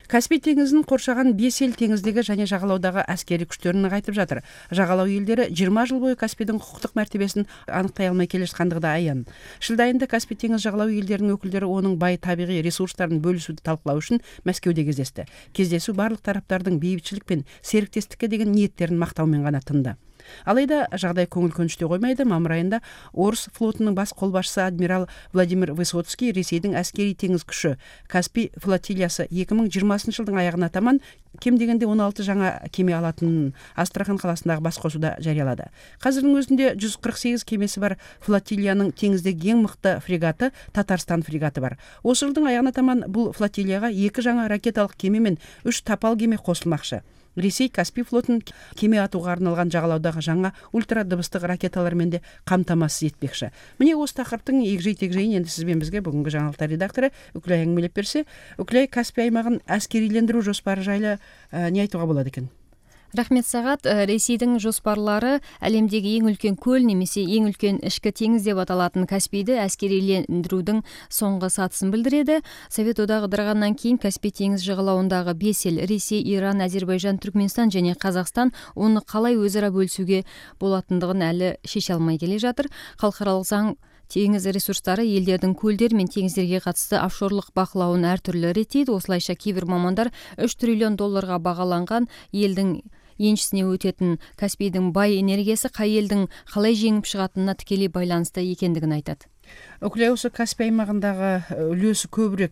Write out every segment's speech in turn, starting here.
Каспий теңізін қоршаған 5 ел теңіздегі және жағалаудағы әскери күштерін нығайтып жатыр. Жағалау елдері 20 жыл бойы Каспийдің құқықтық мәртебесін анықтай алмай келе жатқандығы да аян. Шілде айында Каспий теңіз жағалау елдерінің өкілдері оның бай табиғи ресурстарын бөлісуді талқылау үшін Мәскеуде кездесті. Кездесу барлық тараптардың бейбітшілік пен серіктестікке деген ниеттерін мақтаумен ғана тынды. Алайда жағдай көңіл көншіте қоймайды. Мамыр айында орыс флотының бас қолбасшысы адмирал Владимир Высоцкий Ресейдің әскери теңіз күші Каспий флотилиясы 2020 жылдың аяғына таман кем дегенде 16 жаңа кеме алатынын Астрахан қаласындағы басқосуда жариялады. Қазірдің өзінде 148 кемесі бар флотилияның теңіздегі ең мықты фрегаты Татарстан фрегаты бар. Осы жылдың аяғына таман бұл флотилияға 2 жаңа ракеталық кеме мен 3 тапал кеме қосылмақшы. Ресей Каспий флотын кеме атуға арналған жағалаудағы жаңа ультра дыбыстық ракеталармен де қамтамасыз етпекші. Міне осы тақырыптың егжей-тегжейін енді сізбен бізге бүгінгі жаңалықтар редакторы Үкілай әңгімелеп берсе, Үкілай, Каспий аймағын әскерилендіру жоспары жайлы не айтуға болады екен? Рахмет сағат. Ресейдің жоспарлары әлемдегі ең үлкен көл немесе ең үлкен ішкі теңіз деп аталатын Каспийді әскерилендірудің соңғы сатысын білдіреді. Совет одағы ыдырағаннан кейін Каспий теңіз жағалауындағы 5 ел Ресей, Иран, Әзербайжан, Түркменстан және Қазақстан оны қалай өзара бөлісуге болатындығын әлі шеше алмай келе жатыр. Халықаралық заң теңіз ресурстары елдердің көлдер мен теңіздерге қатысты офшорлық бақылауын әртүрлі реттейді. Осылайша кейбір мамандар 3 триллион долларға бағаланған елдің еншісіне өтетін Каспийдің бай энергиясы қай елдің қалай жеңіп шығатынына тікелей байланысты екендігін айтады. Үкілай, осы Каспий аймағындағы үлесі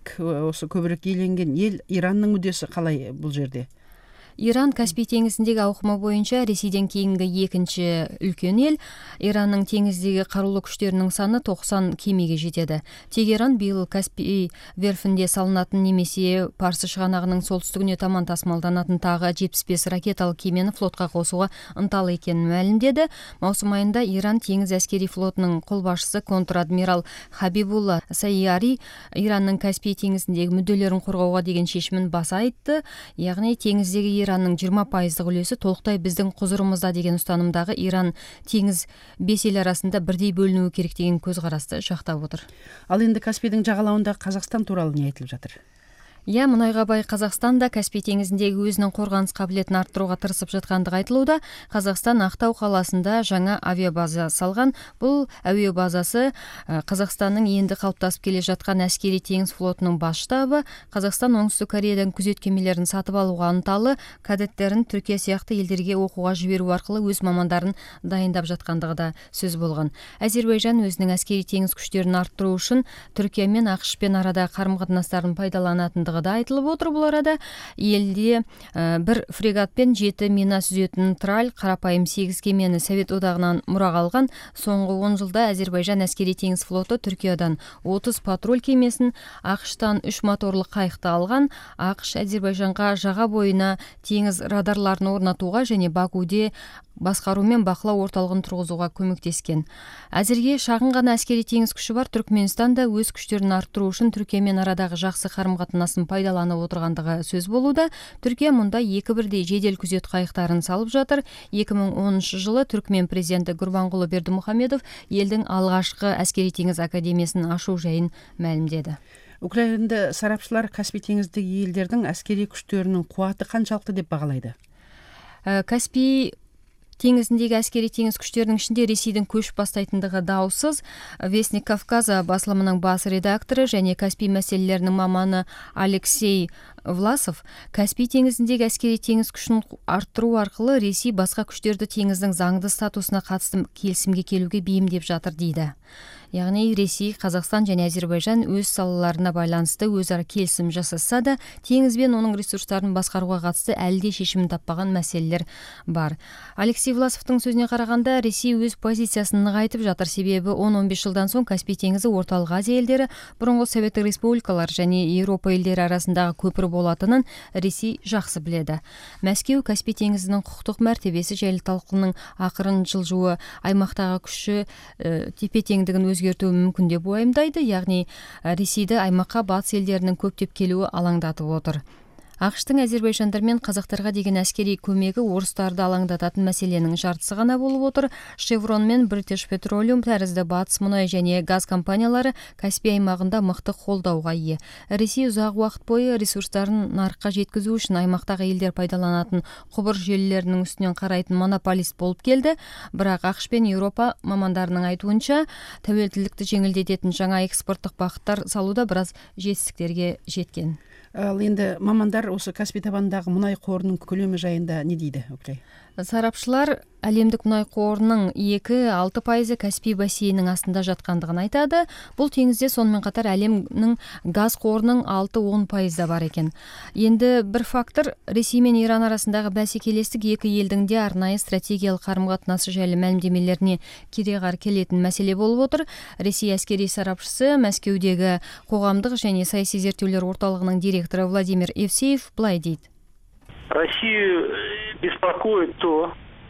көбірек иеленген ел Иранның мүддесі қалай бұл жерде? Иран Каспий теңізіндегі ауқымы бойынша Ресейден кейінгі екінші үлкен ел. Иранның теңіздегі қарулы күштерінің саны 90 кемеге жетеді. Тегеран биыл Каспий верфінде салынатын немесе Парсы шығанағының солтүстігіне таман тасымалданатын тағы 75 ракеталық кемені флотқа қосуға ынталы екенін мәлімдеді. Маусым айында Иран теңіз әскери флотының қолбасшысы контр-адмирал Хабибулла Сайяри Иранның Каспий теңізіндегі мүдделерін қорғауға деген шешімін баса айтты. Яғни теңіздегі Иранның 20% үлесі толықтай біздің құзырымызда деген ұстанымдағы Иран теңіз 5 ел арасында бірдей бөлінуі керек деген көзқарасты жақтап отыр. Ал енді Каспийдің жағалауында Қазақстан туралы не айтылып жатыр? Мұнайға бай Қазақстан да Каспий теңізіндегі өзінің қорғаныс қабілетін арттыруға тырысып жатқандығы айтылуда. Қазақстан Ақтау қаласында жаңа авиабаза салған. Бұл әуе базасы Қазақстанның енді қалыптасып келе жатқан әскери теңіз флотының бас штабы. Қазақстан Оңтүстік Кореядан күзет кемелерін сатып алуға ынталы, кадеттерін Түркия сияқты елдерге оқуға жіберу арқылы өз мамандарын дайындап жатқандығы да сөз болған. Әзербайжан өзінің әскери теңіз күштерін арттыру үшін Түркия мен ақш-пен арада қарым-қатынастарын пайдаланатындығы да айтылып отыр. Бұл арада елде бір фрегат пен 7 мина сүзетін траль, қарапайым 8 кемені Совет одағынан мұраға алған. Соңғы 10 жылда Әзербайжан әскери теңіз флоты Түркиядан 30 патруль кемесін, ақш-тан 3 моторлы қайықты алған. ақш Әзербайжанға жаға бойына теңіз радарларын орнатуға және Бакуде басқару мен бақылау орталығын тұрғызуға көмектескен. Әзірге шағын ғана әскери теңіз күші бар Түркменстан да өз күштерін арттыру үшін Түркиямен арадағы жақсы қарым-қатынасын пайдаланып отырғандығы сөз болуда. Түркия мұнда 2 бірдей жедел күзет қайықтарын салып жатыр. 2010 жылы Түркмен президенті Гурбангулы Бердімұхамедов елдің алғашқы әскери теңіз академиясын ашу жайын мәлімдеді. Украинада сарапшылар Каспий теңіздегі елдердің әскери күштерінің қуаты қаншалықты деп бағалайды? Каспий теңізіндегі әскери теңіз күштерінің ішінде Ресейдің көш бастайтындығы даусыз. Вестник Кавказа басылымының бас редакторы және Каспий мәселелерінің маманы Алексей Власов Каспий теңізіндегі әскери теңіз күшін арттыру арқылы Ресей басқа күштерді теңіздің заңды статусына қатысты келісімге келуге бейімдеп жатыр дейді. Яғни Ресей, Қазақстан және Әзербайжан өз салаларына байланысты өзара келісім жасаса да, теңіз бен оның ресурстарын басқаруға қатысты әлде шешімін таппаған мәселелер бар. Алексей Власовтың сөзіне қарағанда, Ресей өз позициясын нығайтып жатыр, себебі 10-15 жылдан соң Каспий теңізі Орталық Азия елдері, бұрынғы Советтік республикалар және Еуропа елдері арасындағы көпір болатынын Ресей жақсы біледі. Мәскеу Каспий теңізінің құқықтық мәртебесі жайлы талқының ақырын жылжуы аймақтағы күші тепе-теңдігін өзгертуі мүмкін деп уайымдайды, яғни Ресейді аймаққа батыс елдерінің көптеп келуі алаңдатып отыр. ақш-тың әзербайжандар мен қазақтарға деген әскери көмегі орыстарды алаңдататын мәселенің жартысы ғана болып отыр. Шеврон мен British Petroleum тәрізді батыс мұнай және газ компаниялары Каспий аймағында мықты қолдауға ие. Ресей ұзақ уақыт бойы ресурстарын нарыққа жеткізу үшін аймақтағы елдер пайдаланатын құбыр желілерінің үстінен қарайтын монополист болып келді. Бірақ ақш пен Еуропа мамандарының айтуынша тәуелділікті жеңілдететін жаңа экспорттық бағыттар салуда біраз жетістіктерге жеткен. Ал енді мамандар осы Каспий табанындағы мұнай қорының көлемі жайында не дейді? Сарапшылар әлемдік мұнай қорының 2-6% Каспий бассейнінің астында жатқандығын айтады. Бұл теңізде сонымен қатар әлемнің газ қорының 6-10% бар екен. Енді бір фактор, Ресей мен Иран арасындағы бәсекелестік екі елдің де арнайы стратегиялық қарым-қатынасы жайлы мәлімдемелеріне кереғар келетін мәселе болып отыр. Ресей әскери сарапшысы Мәскеудегі қоғамдық және саяси зерттеулер орталығының директоры Владимир Евсеев былай дейді. Россию беспокоит то,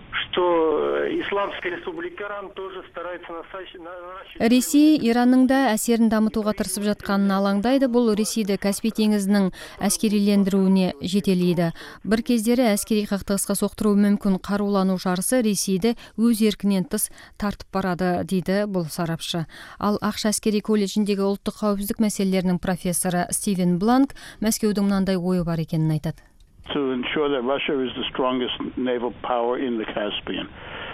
что Исламская республика Иран тоже старается наращивать. Ресей Иранның да әсерін дамытуға тырысып жатқанын алаңдайды. Бұл Ресейді Каспий теңізінің әскерилендіруіне жетелейді. Бір кездері әскери қақтығысқа соқтыруы мүмкін қарулану жарысы Ресейді өз еркінен тыс тартып барады, дейді бұл сарапшы. Ал ақш әскери колледжіндегі ұлттық қауіпсіздік мәселелерінің профессоры Стивен Бланк Мәскеудің мынандай ойы бар екенін айтады. To ensure that Russia is the strongest naval power in the Caspian.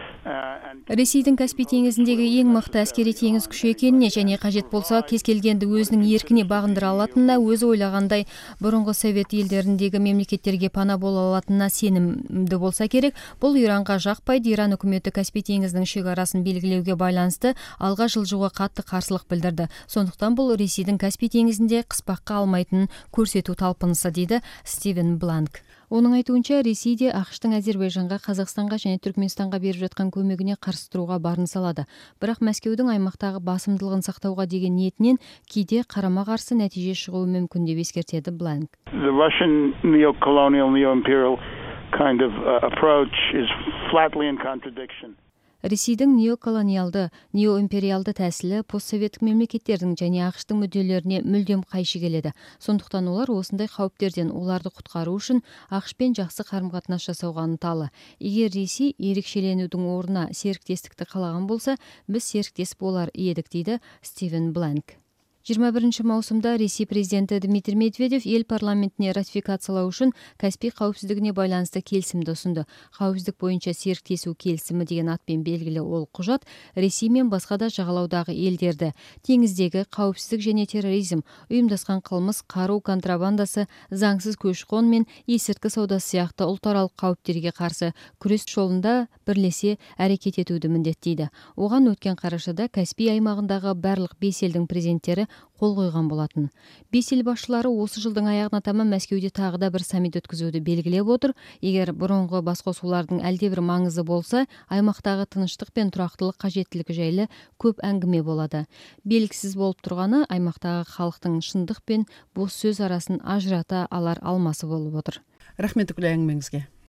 Ресейдің Каспий теңізіндегі ең мықты әскери теңіз күші екеніне және қажет болса кез келгенді өзінің еркіне бағындыра алатынына, өзі ойлағандай бұрынғы совет елдеріндегі мемлекеттерге пана бола алатынына сенімді болса керек. Бұл Иранға жақпайды. Иран үкіметі Каспий теңізінің шекарасын белгілеуге байланысты алға жылжуға қатты қарсылық білдірді. Сондықтан бұл Ресейдің Каспий теңізінде қыспаққа алмайтынын көрсету талпынысы, дейді Стивен Бланк. Оның айтуынша, Ресейде ақш-тың Әзербайжанға, Қазақстанға және Түркменстанға беріп жатқан көмегіне қарсы тұруға барын салады. Бірақ Мәскеудің аймақтағы басымдылығын сақтауға деген ниетінен кейде қарама-қарсы нәтиже шығуы мүмкін деп ескертеді Бланк. The Russian neo-colonial, neo-imperial kind of approach is flatly in contradiction. Ресейдің неоколониалды, неоимпериалды тәсілі постсоветтік мемлекеттердің және ақш-тың мүдделеріне мүлдем қайшы келеді. Сондықтан олар осындай қауіптерден оларды құтқару үшін ақш-пен жақсы қарым-қатынас жасауға ынталы. Егер Ресей ерекшеленудің орнына серіктестікті қалаған болса, біз серіктес болар едік, дейді Стивен Бланк. 21 маусымда Ресей президенті Дмитрий Медведев ел парламентіне ратификациялау үшін Каспий қауіпсіздігіне байланысты келісімді ұсынды. Қауіпсіздік бойынша серіктесу келісімі деген атпен белгілі ол құжат Ресей мен басқа да жағалаудағы елдерді теңіздегі қауіпсіздік және терроризм, ұйымдасқан қылмыс, қару контрабандасы, заңсыз көші-қон мен есірткі саудасы сияқты ұлтаралық қауіптерге қарсы күрес жолында бірлесе әрекет етуді міндеттейді. Оған өткен қарашада Каспий аймағындағы барлық 5 елдің президенттері қол қойған болатын. 5 ел басшылары осы жылдың аяғына таман Мәскеуде тағы да бір саммит өткізуді белгілеп отыр. Егер бұрынғы басқосулардың әлдебір маңызы болса, аймақтағы тыныштық пен тұрақтылық қажеттілігі жайлы көп әңгіме болады. Белгісіз болып тұрғаны аймақтағы халықтың шындық пен бос сөз арасын ажырата алар алмасы болып отыр. Рахмет әңгімеңізге.